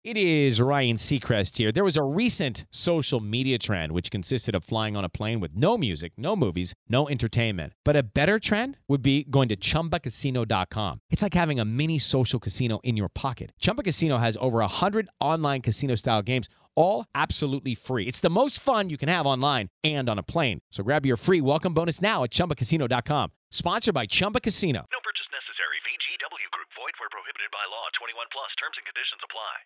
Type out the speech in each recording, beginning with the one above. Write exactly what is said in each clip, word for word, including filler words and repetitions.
It is Ryan Seacrest here. There was a recent social media trend which consisted of flying on a plane with no music, no movies, no entertainment. But a better trend would be going to Chumba Casino dot com. It's like having a mini social casino in your pocket. Chumba Casino has over one hundred online casino-style games, all absolutely free. It's the most fun you can have online and on a plane. So grab your free welcome bonus now at Chumba Casino dot com. Sponsored by Chumba Casino. No purchase necessary. V G W Group. Void where prohibited by law. twenty-one plus. Terms and conditions apply.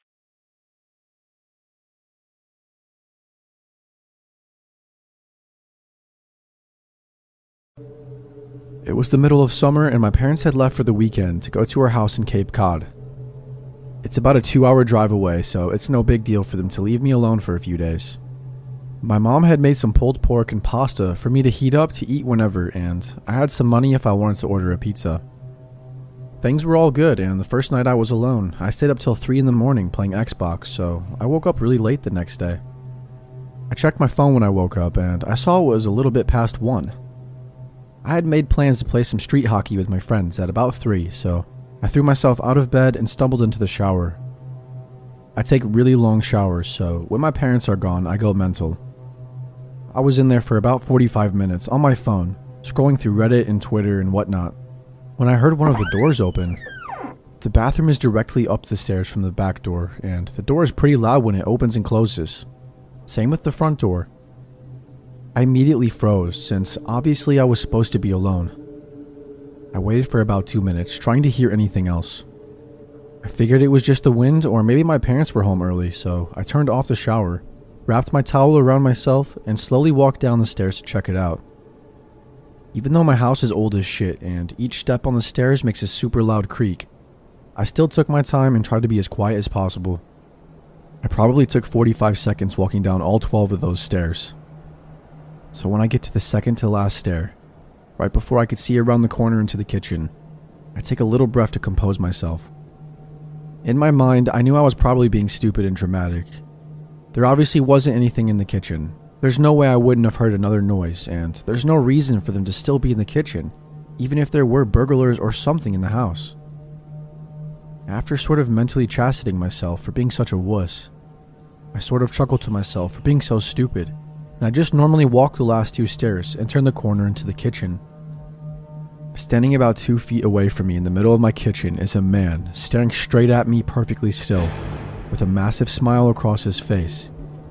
It was the middle of summer and my parents had left for the weekend to go to our house in Cape Cod. It's about a two-hour drive away, so it's no big deal for them to leave me alone for a few days. My mom had made some pulled pork and pasta for me to heat up to eat whenever, and I had some money if I wanted to order a pizza. Things were all good, and the first night I was alone, I stayed up till three in the morning playing Xbox, so I woke up really late the next day. I checked my phone when I woke up, and I saw it was a little bit past one. I had made plans to play some street hockey with my friends at about three, so I threw myself out of bed and stumbled into the shower. I take really long showers, so when my parents are gone, I go mental. I was in there for about forty-five minutes on my phone, scrolling through Reddit and Twitter and whatnot, when I heard one of the doors open. The bathroom is directly up the stairs from the back door, and the door is pretty loud when it opens and closes. Same with the front door. I immediately froze, since obviously I was supposed to be alone. I waited for about two minutes, trying to hear anything else. I figured it was just the wind, or maybe my parents were home early, so I turned off the shower, wrapped my towel around myself, and slowly walked down the stairs to check it out. Even though my house is old as shit, and each step on the stairs makes a super loud creak, I still took my time and tried to be as quiet as possible. I probably took forty-five seconds walking down all twelve of those stairs. So when I get to the second to last stair, right before I could see around the corner into the kitchen, I take a little breath to compose myself. In my mind, I knew I was probably being stupid and dramatic. There obviously wasn't anything in the kitchen. There's no way I wouldn't have heard another noise, and there's no reason for them to still be in the kitchen, even if there were burglars or something in the house. After sort of mentally chastening myself for being such a wuss, I sort of chuckled to myself for being so stupid, and I just normally walked the last two stairs and turned the corner into the kitchen. Standing about two feet away from me in the middle of my kitchen is a man staring straight at me perfectly still, with a massive smile across his face.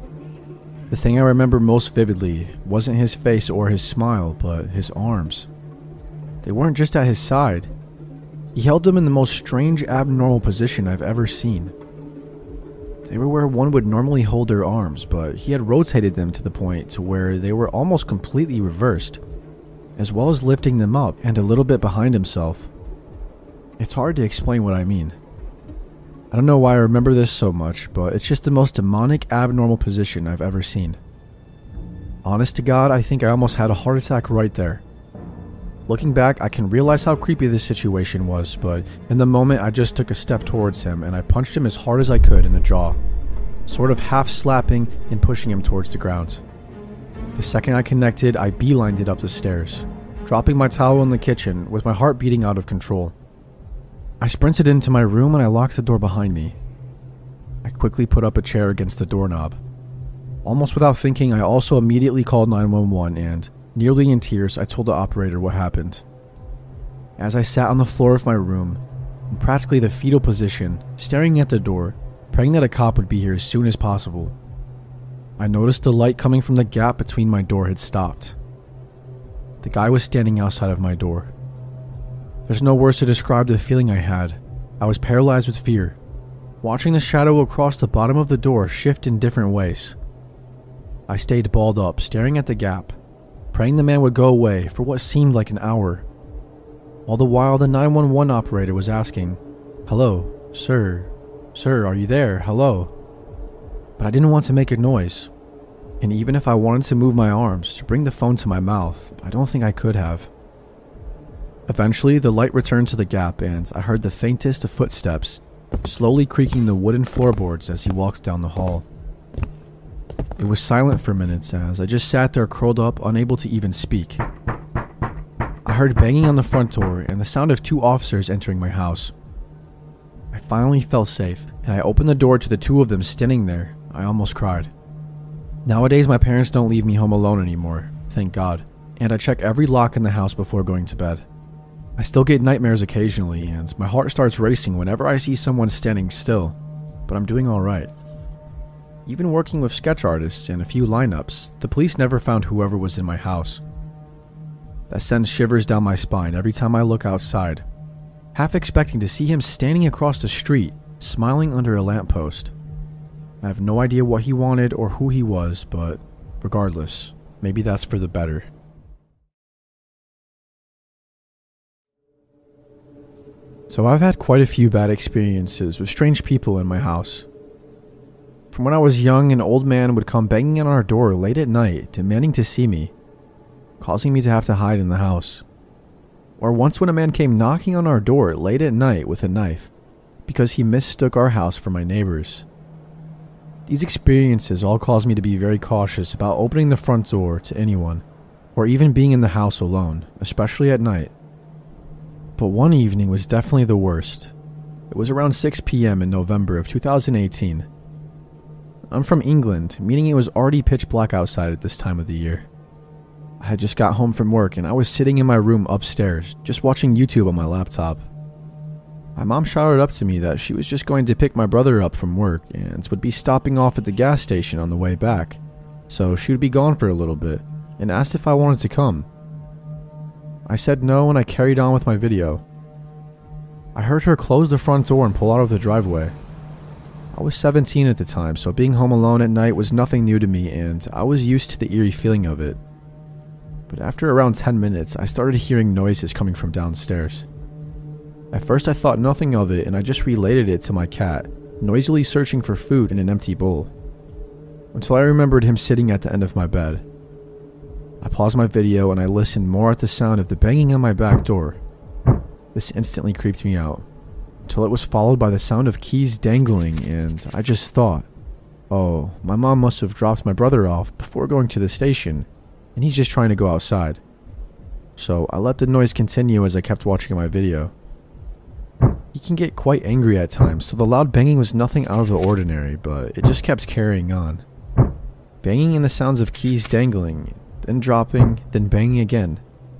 The thing I remember most vividly wasn't his face or his smile, but his arms. They weren't just at his side. He held them in the most strange, abnormal position I've ever seen. They were where one would normally hold their arms, but he had rotated them to the point to where they were almost completely reversed, as well as lifting them up and a little bit behind himself. It's hard to explain what I mean. I don't know why I remember this so much, but it's just the most demonic, abnormal position I've ever seen. Honest to God, I think I almost had a heart attack right there. Looking back, I can realize how creepy this situation was, but in the moment I just took a step towards him and I punched him as hard as I could in the jaw, sort of half slapping and pushing him towards the ground. The second I connected, I beelined it up the stairs, dropping my towel in the kitchen with my heart beating out of control. I sprinted into my room and I locked the door behind me. I quickly put up a chair against the doorknob. Almost without thinking, I also immediately called nine one one and, nearly in tears, I told the operator what happened. As I sat on the floor of my room, in practically the fetal position, staring at the door, praying that a cop would be here as soon as possible, I noticed the light coming from the gap between my door had stopped. The guy was standing outside of my door. There's no words to describe the feeling I had. I was paralyzed with fear, watching the shadow across the bottom of the door shift in different ways. I stayed balled up, staring at the gap, praying the man would go away for what seemed like an hour. All the while, the nine one one operator was asking, "Hello, sir, sir, are you there? Hello?" But I didn't want to make a noise, and even if I wanted to move my arms to bring the phone to my mouth, I don't think I could have. Eventually, the light returned to the gap and I heard the faintest of footsteps, slowly creaking the wooden floorboards as he walked down the hall. It was silent for minutes as I just sat there curled up, unable to even speak. I heard banging on the front door and the sound of two officers entering my house. I finally felt safe, and I opened the door to the two of them standing there. I almost cried. Nowadays, my parents don't leave me home alone anymore, thank God, and I check every lock in the house before going to bed. I still get nightmares occasionally, and my heart starts racing whenever I see someone standing still, but I'm doing alright. Even working with sketch artists and a few lineups, the police never found whoever was in my house. That sends shivers down my spine every time I look outside, half expecting to see him standing across the street, smiling under a lamppost. I have no idea what he wanted or who he was, but regardless, maybe that's for the better. So I've had quite a few bad experiences with strange people in my house. From when I was young, an old man would come banging on our door late at night, demanding to see me, causing me to have to hide in the house. Or once when a man came knocking on our door late at night with a knife, because he mistook our house for my neighbor's. These experiences all caused me to be very cautious about opening the front door to anyone, or even being in the house alone, especially at night. But one evening was definitely the worst. It was around six p.m. in November of two thousand eighteen. I'm from England, meaning it was already pitch black outside at this time of the year. I had just got home from work and I was sitting in my room upstairs, just watching YouTube on my laptop. My mom shouted up to me that she was just going to pick my brother up from work and would be stopping off at the gas station on the way back, so she would be gone for a little bit, and asked if I wanted to come. I said no and I carried on with my video. I heard her close the front door and pull out of the driveway. I was seventeen at the time, so being home alone at night was nothing new to me and I was used to the eerie feeling of it. But after around ten minutes, I started hearing noises coming from downstairs. At first I thought nothing of it and I just related it to my cat, noisily searching for food in an empty bowl, until I remembered him sitting at the end of my bed. I paused my video and I listened more at the sound of the banging on my back door. This instantly creeped me out, until it was followed by the sound of keys dangling, and I just thought, oh, my mom must have dropped my brother off before going to the station, and he's just trying to go outside. So I let the noise continue as I kept watching my video. He can get quite angry at times, so the loud banging was nothing out of the ordinary, but it just kept carrying on. Banging and the sounds of keys dangling, then dropping, then banging again.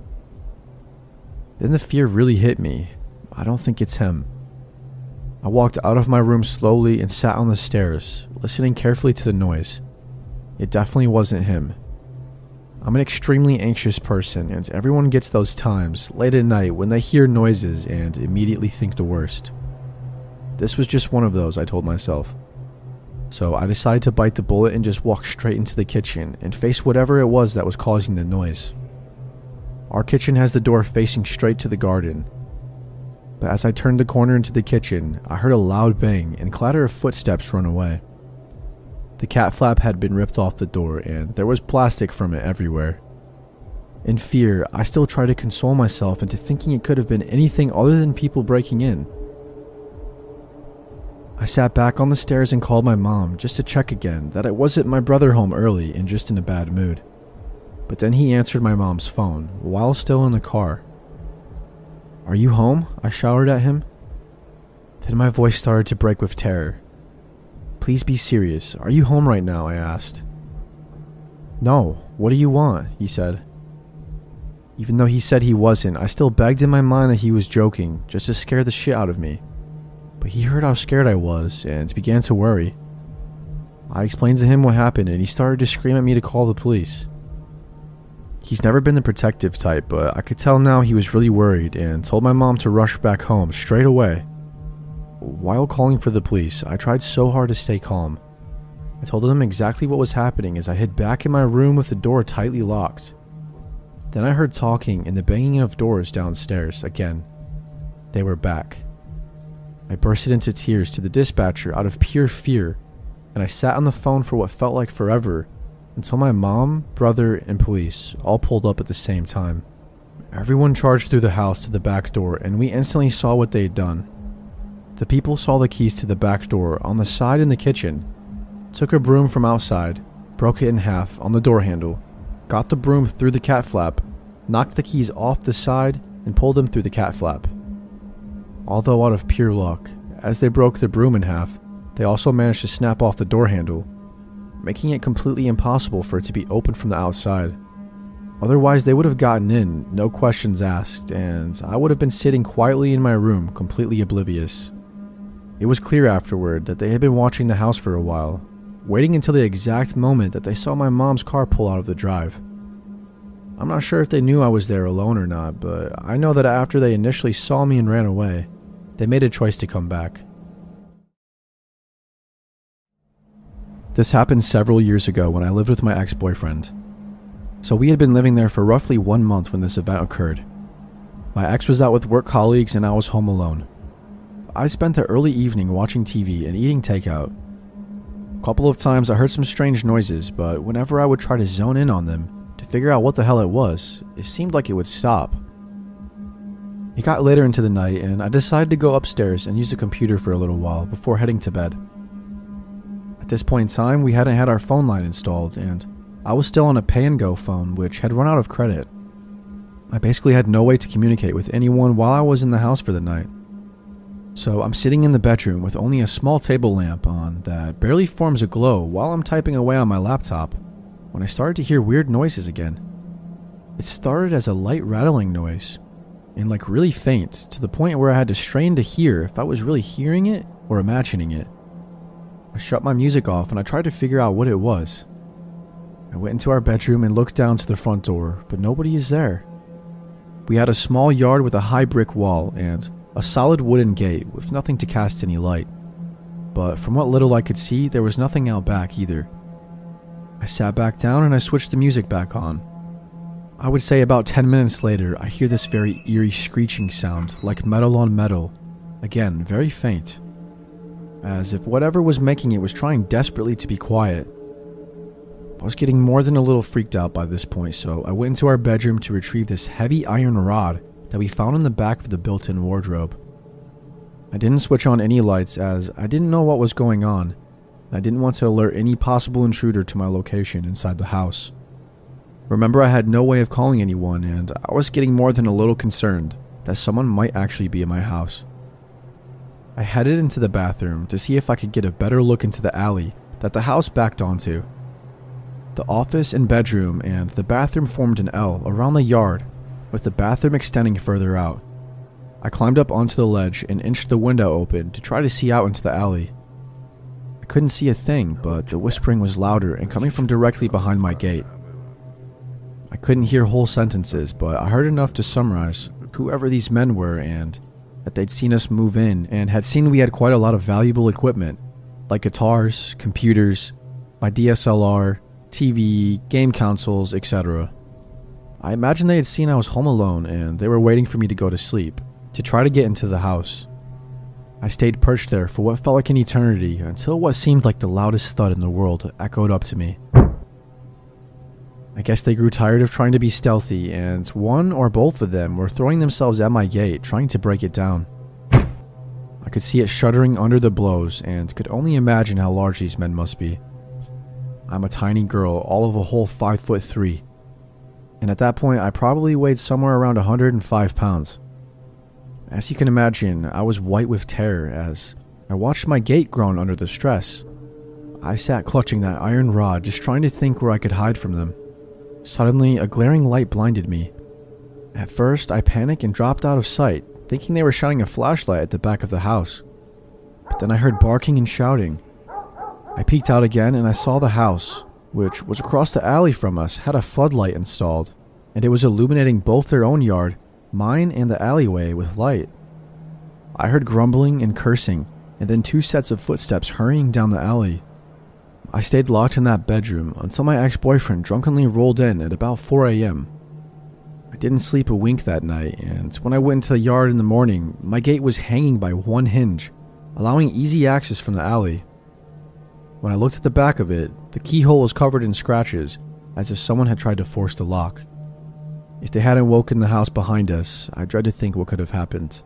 Then the fear really hit me. I don't think it's him. I walked out of my room slowly and sat on the stairs, listening carefully to the noise. It definitely wasn't him. I'm an extremely anxious person, and everyone gets those times late at night when they hear noises and immediately think the worst. This was just one of those, I told myself. So I decided to bite the bullet and just walk straight into the kitchen and face whatever it was that was causing the noise. Our kitchen has the door facing straight to the garden. But as I turned the corner into the kitchen, I heard a loud bang and clatter of footsteps run away. The cat flap had been ripped off the door and there was plastic from it everywhere. In fear, I still tried to console myself into thinking it could have been anything other than people breaking in. I sat back on the stairs and called my mom just to check again that it wasn't my brother home early and just in a bad mood. But then he answered my mom's phone while still in the car. "Are you home?" I shouted at him. Then my voice started to break with terror. "Please be serious. Are you home right now?" I asked. "No. What do you want?" he said. Even though he said he wasn't, I still begged in my mind that he was joking, just to scare the shit out of me. But he heard how scared I was and began to worry. I explained to him what happened and he started to scream at me to call the police. He's never been the protective type, but I could tell now he was really worried and told my mom to rush back home straight away. While calling for the police, I tried so hard to stay calm. I told them exactly what was happening as I hid back in my room with the door tightly locked. Then I heard talking and the banging of doors downstairs again. They were back. I bursted into tears to the dispatcher out of pure fear, and I sat on the phone for what felt like forever until my mom, brother, and police all pulled up at the same time. Everyone charged through the house to the back door, and we instantly saw what they had done. The people saw the keys to the back door on the side in the kitchen, took a broom from outside, broke it in half on the door handle, got the broom through the cat flap, knocked the keys off the side, and pulled them through the cat flap. Although out of pure luck, as they broke the broom in half, they also managed to snap off the door handle, making it completely impossible for it to be opened from the outside. Otherwise, they would have gotten in, no questions asked, and I would have been sitting quietly in my room, completely oblivious. It was clear afterward that they had been watching the house for a while, waiting until the exact moment that they saw my mom's car pull out of the drive. I'm not sure if they knew I was there alone or not, but I know that after they initially saw me and ran away, they made a choice to come back. This happened several years ago when I lived with my ex-boyfriend. So we had been living there for roughly one month when this event occurred. My ex was out with work colleagues and I was home alone. I spent the early evening watching T V and eating takeout. A couple of times I heard some strange noises, but whenever I would try to zone in on them to figure out what the hell it was, it seemed like it would stop. It got later into the night and I decided to go upstairs and use the computer for a little while before heading to bed. At this point in time, we hadn't had our phone line installed and I was still on a pay and go phone which had run out of credit. I basically had no way to communicate with anyone while I was in the house for the night. So I'm sitting in the bedroom with only a small table lamp on that barely forms a glow while I'm typing away on my laptop when I started to hear weird noises again. It started as a light rattling noise and like really faint to the point where I had to strain to hear if I was really hearing it or imagining it. I shut my music off and I tried to figure out what it was. I went into our bedroom and looked down to the front door, but nobody is there. We had a small yard with a high brick wall and a solid wooden gate with nothing to cast any light. But from what little I could see, there was nothing out back either. I sat back down and I switched the music back on. I would say about ten minutes later, I hear this very eerie screeching sound, like metal on metal. Again, very faint. As if whatever was making it was trying desperately to be quiet. I was getting more than a little freaked out by this point, so I went into our bedroom to retrieve this heavy iron rod that we found in the back of the built-in wardrobe. I didn't switch on any lights as I didn't know what was going on, and I didn't want to alert any possible intruder to my location inside the house. Remember, I had no way of calling anyone, and I was getting more than a little concerned that someone might actually be in my house. I headed into the bathroom to see if I could get a better look into the alley that the house backed onto. The office and bedroom and the bathroom formed an L around the yard, with the bathroom extending further out. I climbed up onto the ledge and inched the window open to try to see out into the alley. I couldn't see a thing, but the whispering was louder and coming from directly behind my gate. I couldn't hear whole sentences, but I heard enough to summarize whoever these men were and that they'd seen us move in and had seen we had quite a lot of valuable equipment, like guitars, computers, my D S L R, T V, game consoles, et cetera. I imagine they had seen I was home alone and they were waiting for me to go to sleep, to try to get into the house. I stayed perched there for what felt like an eternity until what seemed like the loudest thud in the world echoed up to me. I guess they grew tired of trying to be stealthy and one or both of them were throwing themselves at my gate trying to break it down. I could see it shuddering under the blows and could only imagine how large these men must be. I'm a tiny girl, all of a whole five foot three. And at that point, I probably weighed somewhere around one hundred five pounds. As you can imagine, I was white with terror as I watched my gate groan under the stress. I sat clutching that iron rod, just trying to think where I could hide from them. Suddenly, a glaring light blinded me. At first, I panicked and dropped out of sight, thinking they were shining a flashlight at the back of the house. But then I heard barking and shouting. I peeked out again and I saw the house, which was across the alley from us, had a floodlight installed, and it was illuminating both their own yard, mine and the alleyway, with light. I heard grumbling and cursing, and then two sets of footsteps hurrying down the alley. I stayed locked in that bedroom until my ex-boyfriend drunkenly rolled in at about four a.m. I didn't sleep a wink that night, and when I went into the yard in the morning, my gate was hanging by one hinge, allowing easy access from the alley. When I looked at the back of it, the keyhole was covered in scratches, as if someone had tried to force the lock. If they hadn't woken the house behind us, I dread to think what could have happened.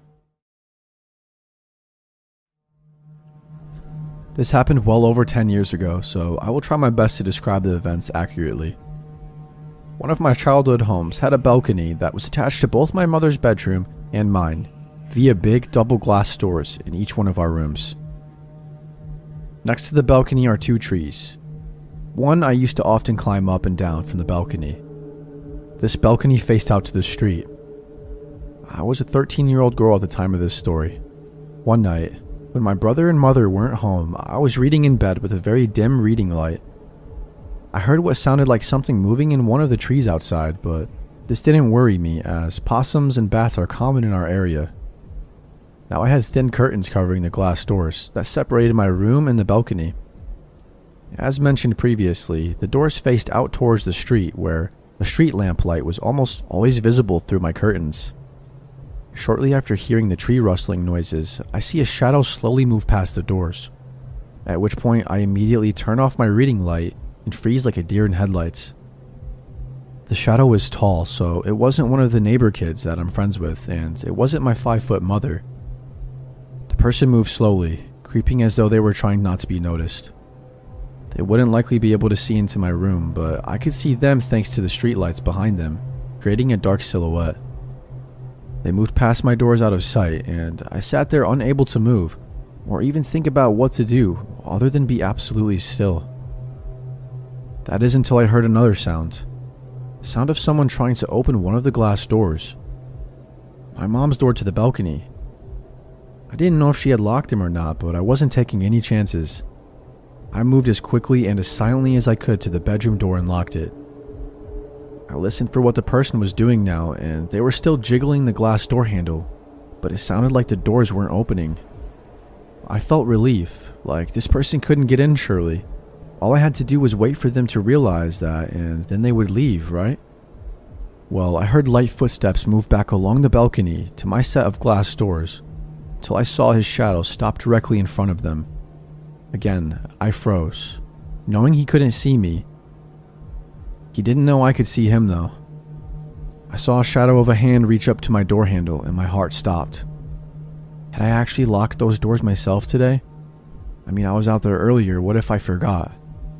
This happened well over ten years ago, so I will try my best to describe the events accurately. One of my childhood homes had a balcony that was attached to both my mother's bedroom and mine, via big double glass doors in each one of our rooms. Next to the balcony are two trees. One I used to often climb up and down from the balcony. This balcony faced out to the street. I was a thirteen-year-old girl at the time of this story. One night, when my brother and mother weren't home, I was reading in bed with a very dim reading light. I heard what sounded like something moving in one of the trees outside, but this didn't worry me as possums and bats are common in our area. Now I had thin curtains covering the glass doors that separated my room and the balcony. As mentioned previously, the doors faced out towards the street where the street lamp light was almost always visible through my curtains. Shortly after hearing the tree rustling noises, I see a shadow slowly move past the doors, at which point I immediately turn off my reading light and freeze like a deer in headlights. The shadow was tall, so it wasn't one of the neighbor kids that I'm friends with, and it wasn't my five-foot mother. The person moved slowly, creeping as though they were trying not to be noticed. They wouldn't likely be able to see into my room, but I could see them thanks to the streetlights behind them, creating a dark silhouette. They moved past my doors out of sight, and I sat there unable to move, or even think about what to do, other than be absolutely still. That is until I heard another sound. The sound of someone trying to open one of the glass doors. My mom's door to the balcony. I didn't know if she had locked him or not, but I wasn't taking any chances. I moved as quickly and as silently as I could to the bedroom door and locked it. I listened for what the person was doing now, and they were still jiggling the glass door handle, but it sounded like the doors weren't opening. I felt relief, like this person couldn't get in surely. All I had to do was wait for them to realize that, and then they would leave, right? Well, I heard light footsteps move back along the balcony to my set of glass doors, till I saw his shadow stop directly in front of them. Again, I froze, knowing he couldn't see me. He didn't know I could see him though. I saw a shadow of a hand reach up to my door handle and my heart stopped. Had I actually locked those doors myself today? I mean, I was out there earlier, what if I forgot?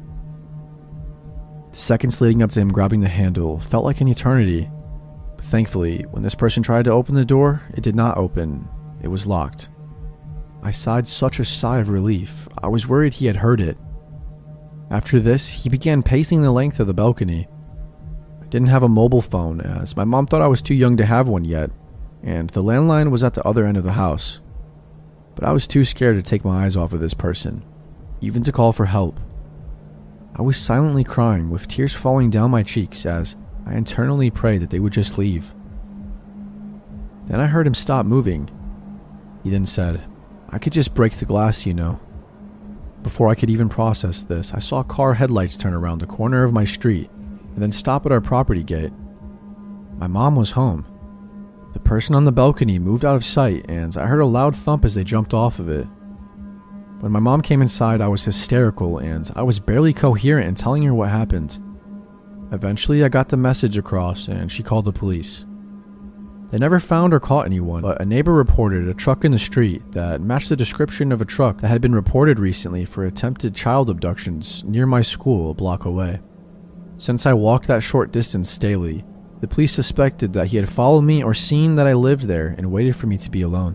The seconds leading up to him grabbing the handle felt like an eternity, but thankfully, when this person tried to open the door, it did not open. It was locked. I sighed such a sigh of relief. I was worried he had heard it. After this, he began pacing the length of the balcony. I didn't have a mobile phone, as my mom thought I was too young to have one yet, and the landline was at the other end of the house. But I was too scared to take my eyes off of this person, even to call for help. I was silently crying with tears falling down my cheeks as I internally prayed that they would just leave. Then I heard him stop moving. He then said, "I could just break the glass, you know." Before I could even process this, I saw car headlights turn around the corner of my street and then stop at our property gate. My mom was home. The person on the balcony moved out of sight, and I heard a loud thump as they jumped off of it. When my mom came inside, I was hysterical, and I was barely coherent in telling her what happened. Eventually, I got the message across, and she called the police. They never found or caught anyone, but a neighbor reported a truck in the street that matched the description of a truck that had been reported recently for attempted child abductions near my school a block away. Since I walked that short distance daily, the police suspected that he had followed me or seen that I lived there and waited for me to be alone.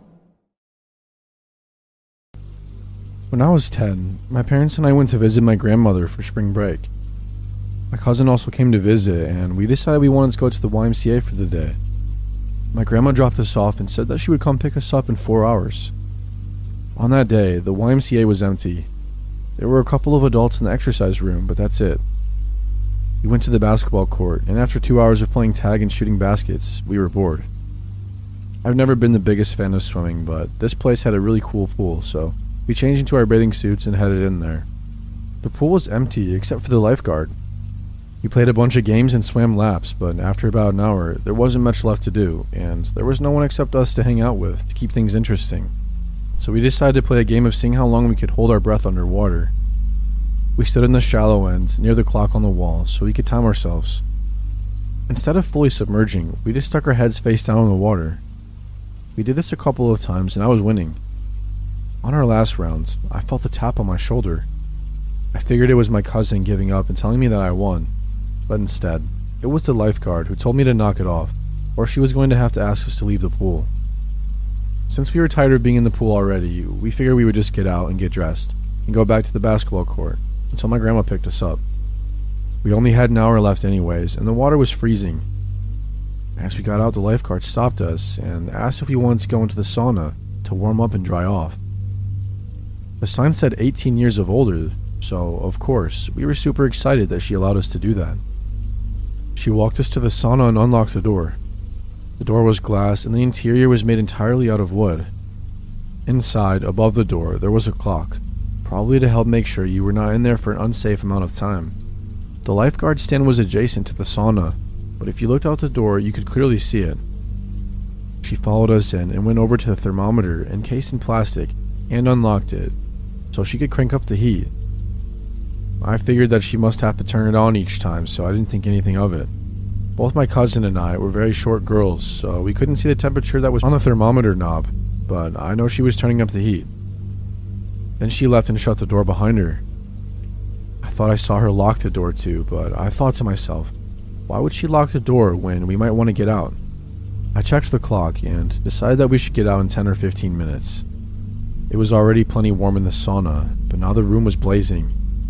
When I was ten, my parents and I went to visit my grandmother for spring break. My cousin also came to visit, and we decided we wanted to go to the Y M C A for the day. My grandma dropped us off and said that she would come pick us up in four hours. On that day, the Y M C A was empty. There were a couple of adults in the exercise room, but that's it. We went to the basketball court, and after two hours of playing tag and shooting baskets, we were bored. I've never been the biggest fan of swimming, but this place had a really cool pool, so we changed into our bathing suits and headed in there. The pool was empty except for the lifeguard. We played a bunch of games and swam laps, but after about an hour, there wasn't much left to do, and there was no one except us to hang out with to keep things interesting. So we decided to play a game of seeing how long we could hold our breath underwater. We stood in the shallow end, near the clock on the wall, so we could time ourselves. Instead of fully submerging, we just stuck our heads face down in the water. We did this a couple of times, and I was winning. On our last round, I felt a tap on my shoulder. I figured it was my cousin giving up and telling me that I won, but instead, it was the lifeguard who told me to knock it off, or she was going to have to ask us to leave the pool. Since we were tired of being in the pool already, we figured we would just get out and get dressed and go back to the basketball court until my grandma picked us up. We only had an hour left anyways, and the water was freezing. As we got out, the lifeguard stopped us and asked if we wanted to go into the sauna to warm up and dry off. The sign said eighteen years of older, so of course, we were super excited that she allowed us to do that. She walked us to the sauna and unlocked the door. The door was glass and the interior was made entirely out of wood. Inside, above the door, there was a clock, probably to help make sure you were not in there for an unsafe amount of time. The lifeguard stand was adjacent to the sauna, but if you looked out the door, you could clearly see it. She followed us in and went over to the thermometer encased in plastic and unlocked it, so she could crank up the heat. I figured that she must have to turn it on each time, so I didn't think anything of it. Both my cousin and I were very short girls, so we couldn't see the temperature that was on the thermometer knob, but I know she was turning up the heat. Then she left and shut the door behind her. I thought I saw her lock the door too, but I thought to myself, why would she lock the door when we might want to get out? I checked the clock and decided that we should get out in ten or fifteen minutes. It was already plenty warm in the sauna, but now the room was blazing.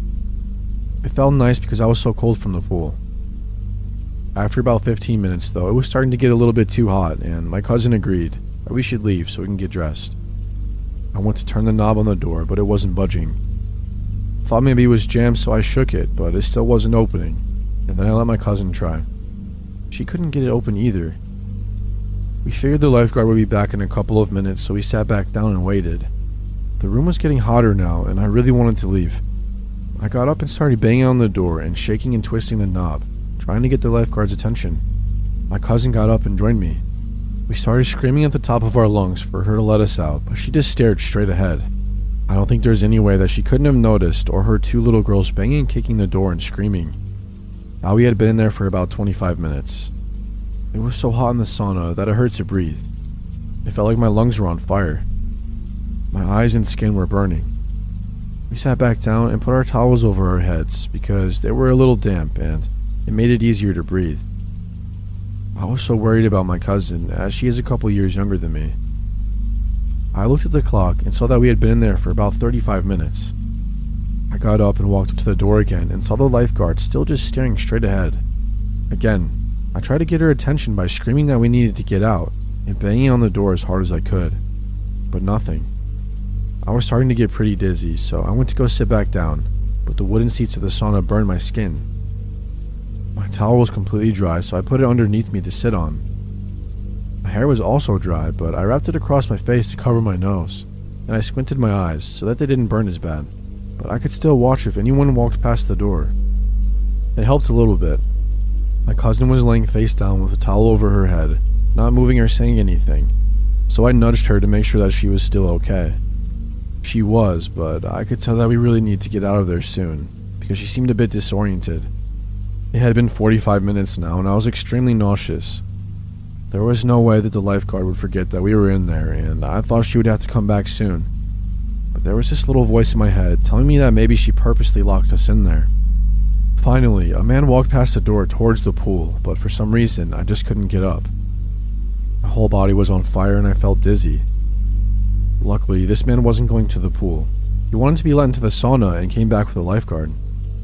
It felt nice because I was so cold from the pool. After about fifteen minutes though, it was starting to get a little bit too hot, and my cousin agreed that we should leave so we can get dressed. I went to turn the knob on the door, but it wasn't budging. Thought maybe it was jammed, so I shook it, but it still wasn't opening, and then I let my cousin try. She couldn't get it open either. We figured the lifeguard would be back in a couple of minutes, so we sat back down and waited. The room was getting hotter now, and I really wanted to leave. I got up and started banging on the door and shaking and twisting the knob, trying to get the lifeguard's attention. My cousin got up and joined me. We started screaming at the top of our lungs for her to let us out, but she just stared straight ahead. I don't think there's any way that she couldn't have noticed or heard two little girls banging and kicking the door and screaming. Now we had been in there for about twenty-five minutes. It was so hot in the sauna that it hurt to breathe. It felt like my lungs were on fire. My eyes and skin were burning. We sat back down and put our towels over our heads because they were a little damp and it made it easier to breathe. I was so worried about my cousin, as she is a couple years younger than me. I looked at the clock and saw that we had been in there for about thirty-five minutes. I got up and walked up to the door again and saw the lifeguard still just staring straight ahead. Again, I tried to get her attention by screaming that we needed to get out and banging on the door as hard as I could, but nothing. I was starting to get pretty dizzy, so I went to go sit back down, but the wooden seats of the sauna burned my skin. My towel was completely dry, so I put it underneath me to sit on. My hair was also dry, but I wrapped it across my face to cover my nose, and I squinted my eyes so that they didn't burn as bad, but I could still watch if anyone walked past the door. It helped a little bit. My cousin was laying face down with a towel over her head, not moving or saying anything, so I nudged her to make sure that she was still okay. She was, but I could tell that we really need to get out of there soon, because she seemed a bit disoriented. It had been forty-five minutes now, and I was extremely nauseous. There was no way that the lifeguard would forget that we were in there, and I thought she would have to come back soon. But there was this little voice in my head telling me that maybe she purposely locked us in there. Finally, a man walked past the door towards the pool, but for some reason, I just couldn't get up. My whole body was on fire and I felt dizzy. Luckily, this man wasn't going to the pool. He wanted to be let into the sauna and came back with a lifeguard.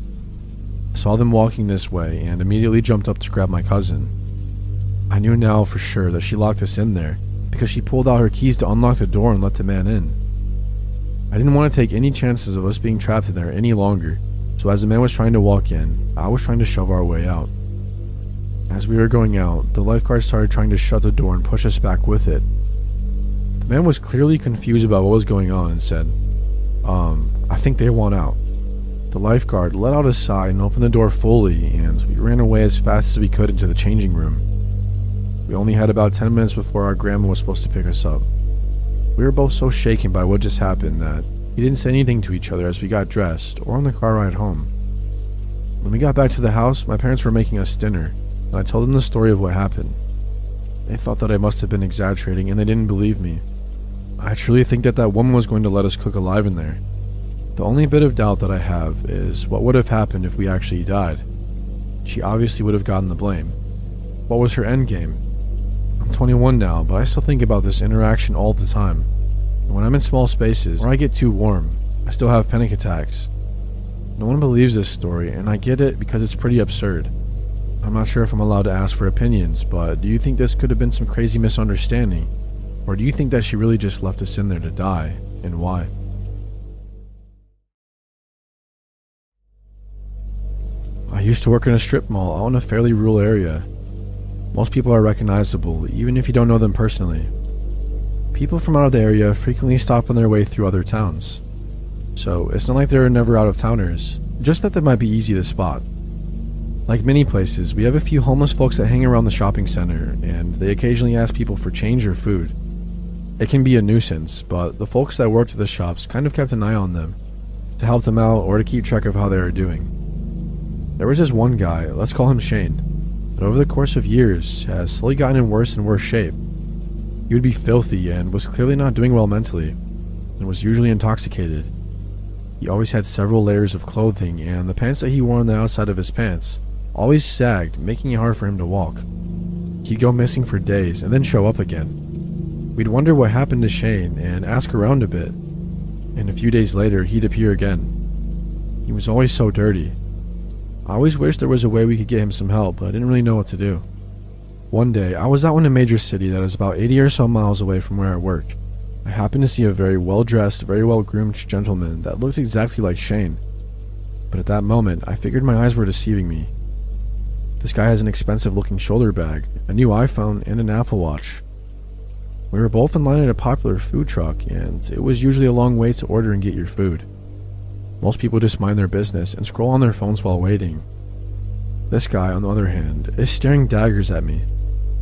I saw them walking this way and immediately jumped up to grab my cousin. I knew now for sure that she locked us in there because she pulled out her keys to unlock the door and let the man in. I didn't want to take any chances of us being trapped in there any longer, so as the man was trying to walk in, I was trying to shove our way out. As we were going out, the lifeguard started trying to shut the door and push us back with it. The man was clearly confused about what was going on and said, Um, I think they want out. The lifeguard let out a sigh and opened the door fully, and we ran away as fast as we could into the changing room. We only had about ten minutes before our grandma was supposed to pick us up. We were both so shaken by what just happened that we didn't say anything to each other as we got dressed or on the car ride home. When we got back to the house, my parents were making us dinner, and I told them the story of what happened. They thought that I must have been exaggerating, and they didn't believe me. I truly think that that woman was going to let us cook alive in there. The only bit of doubt that I have is what would have happened if we actually died. She obviously would have gotten the blame. What was her endgame? I'm I'm twenty-one now, but I still think about this interaction all the time. And when I'm in small spaces, or I get too warm, I still have panic attacks. No one believes this story, and I get it because it's pretty absurd. I'm not sure if I'm allowed to ask for opinions, but do you think this could have been some crazy misunderstanding? Or do you think that she really just left us in there to die, and why? I used to work in a strip mall out in a fairly rural area. Most people are recognizable, even if you don't know them personally. People from out of the area frequently stop on their way through other towns. So it's not like there are never out-of-towners, just that they might be easy to spot. Like many places, we have a few homeless folks that hang around the shopping center, and they occasionally ask people for change or food. It can be a nuisance, but the folks that worked at the shops kind of kept an eye on them, to help them out or to keep track of how they were doing. There was this one guy, let's call him Shane, that over the course of years has slowly gotten in worse and worse shape. He would be filthy and was clearly not doing well mentally, and was usually intoxicated. He always had several layers of clothing, and the pants that he wore on the outside of his pants always sagged, making it hard for him to walk. He'd go missing for days and then show up again. We'd wonder what happened to Shane and ask around a bit, and a few days later he'd appear again. He was always so dirty. I always wished there was a way we could get him some help, but I didn't really know what to do. One day, I was out in a major city that is about eighty or so miles away from where I work. I happened to see a very well-dressed, very well-groomed gentleman that looked exactly like Shane. But at that moment, I figured my eyes were deceiving me. This guy has an expensive-looking shoulder bag, a new iPhone, and an Apple Watch. We were both in line at a popular food truck, and it was usually a long wait to order and get your food. Most people just mind their business and scroll on their phones while waiting. This guy, on the other hand, is staring daggers at me.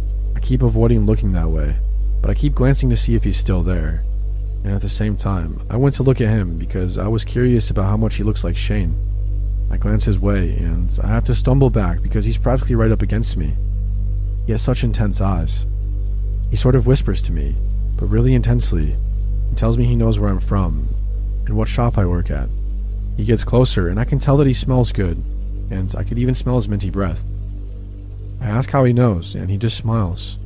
I keep avoiding looking that way, but I keep glancing to see if he's still there. And at the same time, I went to look at him because I was curious about how much he looks like Shane. I glance his way, and I have to stumble back because he's practically right up against me. He has such intense eyes. He sort of whispers to me, but really intensely, and tells me he knows where I'm from and what shop I work at. He gets closer, and I can tell that he smells good, and I could even smell his minty breath. I ask how he knows, and he just smiles.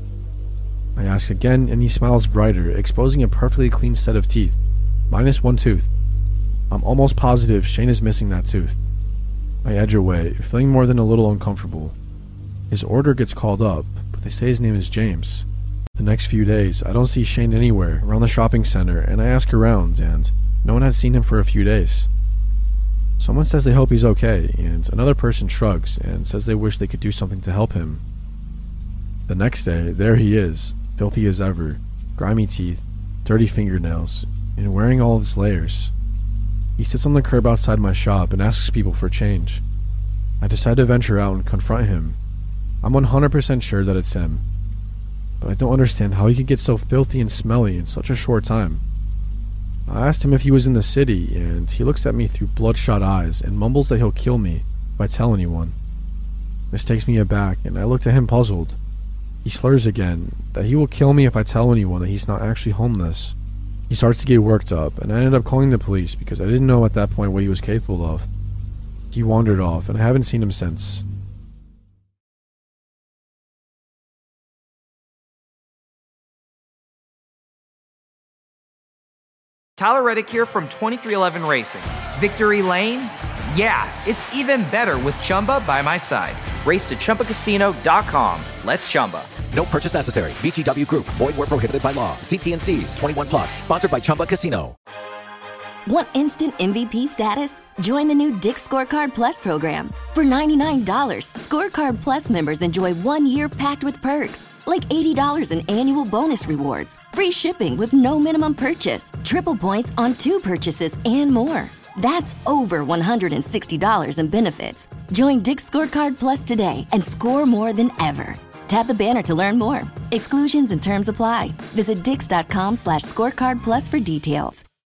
I ask again, and he smiles brighter, exposing a perfectly clean set of teeth, minus one tooth. I'm almost positive Shane is missing that tooth. I edge away, feeling more than a little uncomfortable. His order gets called up, but they say his name is James. The next few days, I don't see Shane anywhere around the shopping center, and I ask around, and no one had seen him for a few days. Someone says they hope he's okay, and another person shrugs and says they wish they could do something to help him. The next day, there he is, filthy as ever, grimy teeth, dirty fingernails, and wearing all of his layers. He sits on the curb outside my shop and asks people for change. I decide to venture out and confront him. I'm one hundred percent sure that it's him, but I don't understand how he could get so filthy and smelly in such a short time. I asked him if he was in the city, and he looks at me through bloodshot eyes and mumbles that he'll kill me if I tell anyone. This takes me aback, and I look at him puzzled. He slurs again, that he will kill me if I tell anyone that he's not actually homeless. He starts to get worked up, and I ended up calling the police because I didn't know at that point what he was capable of. He wandered off, and I haven't seen him since. Tyler Reddick here from twenty-three eleven Racing. Victory Lane? Yeah, it's even better with Chumba by my side. Race to Chumba Casino dot com. Let's Chumba. No purchase necessary. V G W Group. Void where prohibited by law. See T and C's. twenty-one plus. Sponsored by Chumba Casino. Want instant M V P status? Join the new Dick's Scorecard Plus program. For ninety-nine dollars, Scorecard Plus members enjoy one year packed with perks, like eighty dollars in annual bonus rewards, free shipping with no minimum purchase, triple points on two purchases, and more. That's over one hundred sixty dollars in benefits. Join Dick's Scorecard Plus today and score more than ever. Tap the banner to learn more. Exclusions and terms apply. Visit dix.com slash scorecard plus for details.